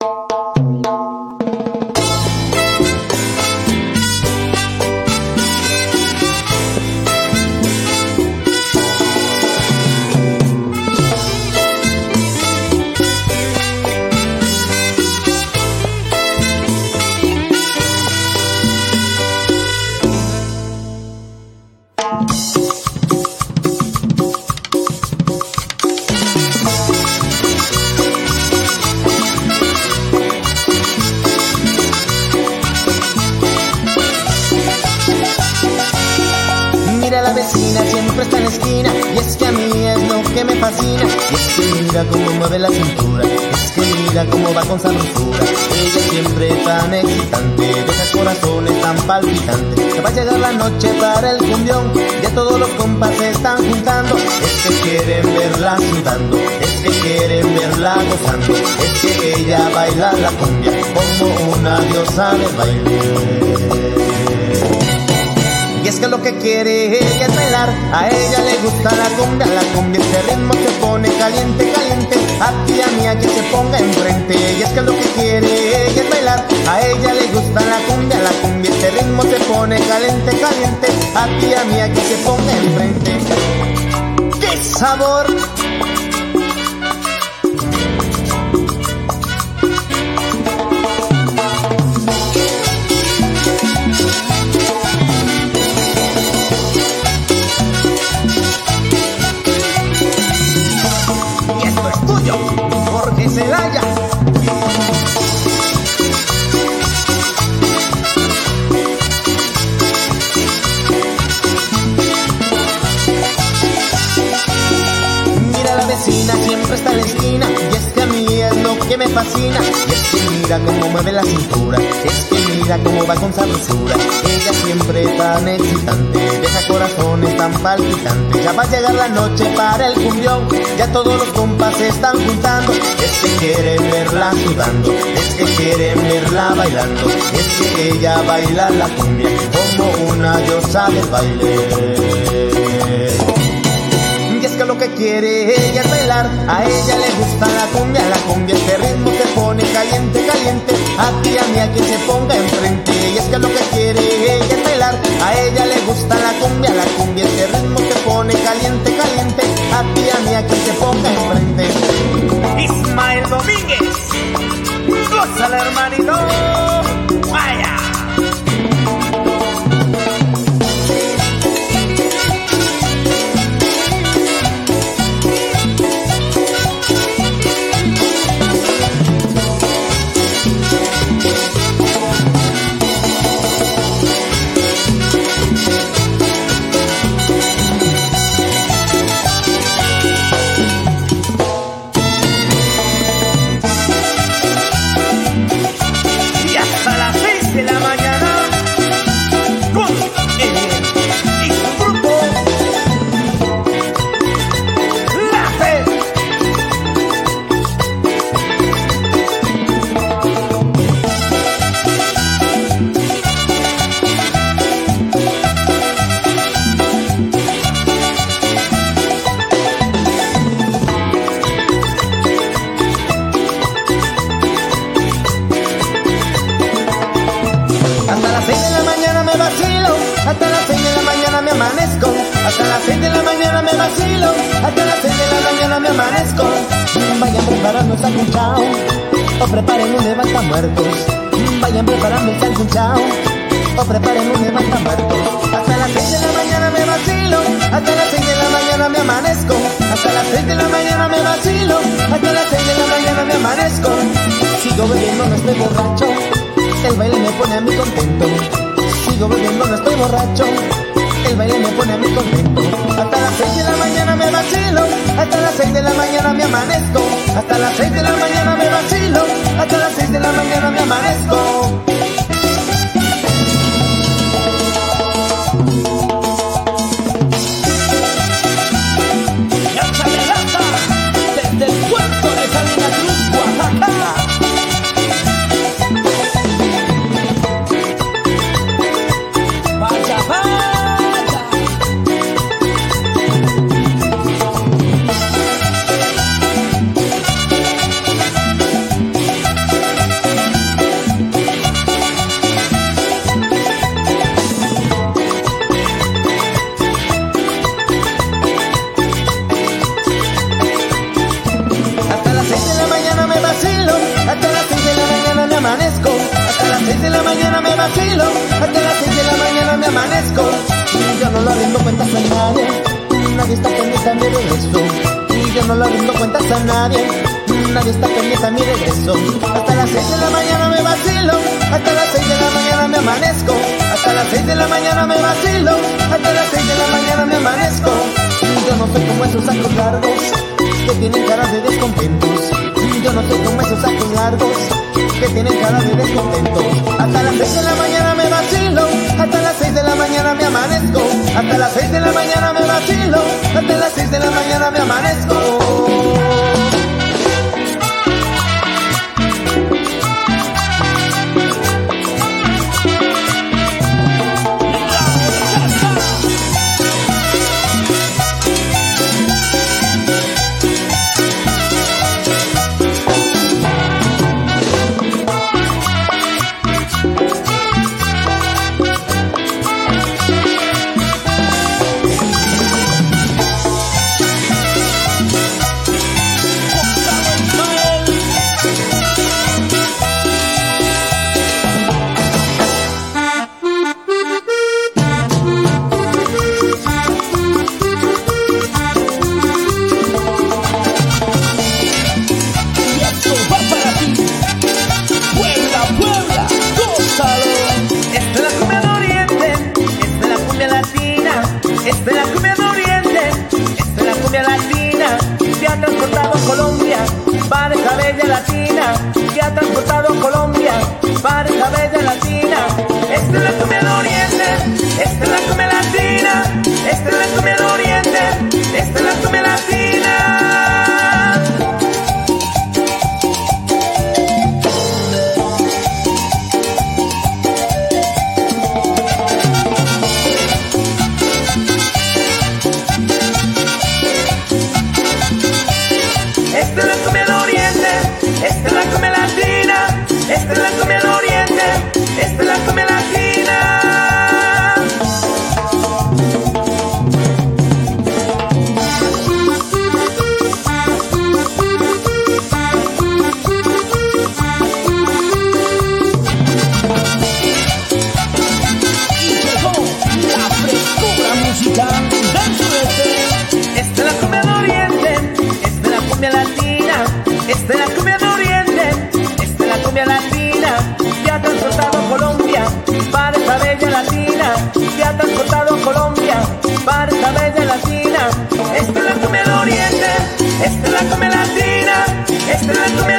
Mira la vecina, siempre está en la esquina, y es que a mí es lo que me fascina. Y es que mira cómo mueve la cintura, es que mira cómo va con sabrosura. Ella siempre tan excitante, deja corazones tan palpitantes. Se va a llegar la noche para el cumbión, ya todos los compas se están juntando. Es que quieren verla sudando, es que quieren verla gozando. Es que ella baila la cumbia como una diosa del baile. Y es que lo que quiere ella es bailar, a ella le gusta la cumbia este ritmo se pone caliente, caliente, a ti y a mí a que se ponga enfrente. Y es que lo que quiere ella es bailar, a ella le gusta la cumbia este ritmo se pone caliente, caliente, a ti y a mí a que se ponga enfrente. ¡Qué sabor! Jorge Celaya. Mira la vecina, siempre está en la esquina, y es que a mí es lo que me fascina. Y es que mira cómo mueve la cintura, es que mira cómo va con sabrosura. Ella siempre tan excitante, deja corazones tan palpitantes. Ya va a llegar la noche para el cumbión, ya todos los compas se están juntando. Es que quieren verla sudando, es que quieren verla bailando. Es que ella baila la cumbia como una diosa del baile. Y es que lo que quiere ella es bailar, a ella le gusta la cumbia este ritmo se pone caliente, caliente, a ti y a mí a que se ponga enfrente. Y es que lo que quiere ella es bailar, a ella le gusta la cumbia este ritmo se pone caliente, caliente, a ti y a mí a que se ponga enfrente. Ismael Domínguez, gózala hermanito, vaya. Hasta las 6 de la mañana me amanezco, hasta las 6 de la mañana me vacilo, hasta las 6 de la mañana me amanezco. Vayan preparando el sanguchao, o preparen un levantamuertos. Vayan preparando el sanguchao, o preparen un levantamuertos. Hasta las 6 de la mañana me vacilo, hasta las 6 de la mañana me amanezco, hasta las 6 de la mañana me vacilo, hasta las 6 de la mañana me amanezco. Sigo bebiendo, no estoy borracho, el baile me pone a mí contento. Sigo bebiendo, no estoy borracho, el baile me pone a mí contento. Hasta las 6 de la mañana me vacilo, hasta las 6 de la mañana me amanezco, hasta las 6 de la mañana me vacilo, hasta las 6 de la mañana me amanezco. Desde el puerto de Salina Cruz, Oaxaca. no le rindo cuentas a nadie. Nadie está pendiente a mi regreso. Hasta las 6 de la mañana me vacilo, hasta las 6 de la mañana me amanezco. Hasta las 6 de la mañana me vacilo, hasta las 6 de la mañana me amanezco. Yo no soy como esos sacos largos que tienen caras de descontentos. Yo no soy como esos sacos largos que tienen cara de descontento. Hasta las 6 de la mañana me vacilo, hasta las 6 de la mañana me amanezco. Hasta las 6 de la mañana me vacilo, hasta las 6 de la mañana me amanezco. Esta es la cumbia de Oriente, esta es la cumbia latina, que ha transportado Colombia para esa bella latina, que ha transportado Colombia para esa bella latina. Esta es la cumbia de Oriente, esta es la cumbia latina, esta es la cumbia de Oriente, esta es la cumbia latina. Esta es la cumbia del Oriente, esta es la cumbia latina, esta es la cumbia del Oriente, esta es la cumbia latina. Y llegó la frescura musical del sureste. Esta es la cumbia del Oriente, esta es la cumbia latina, esta es la cumbia de Oriente, esta es la cumbia latina, que ha transportado Colombia para esa bella latina, que ha transportado Colombia para esa bella latina. Esta es la cumbia de Oriente, esta es la cumbia latina, esta es la cumbia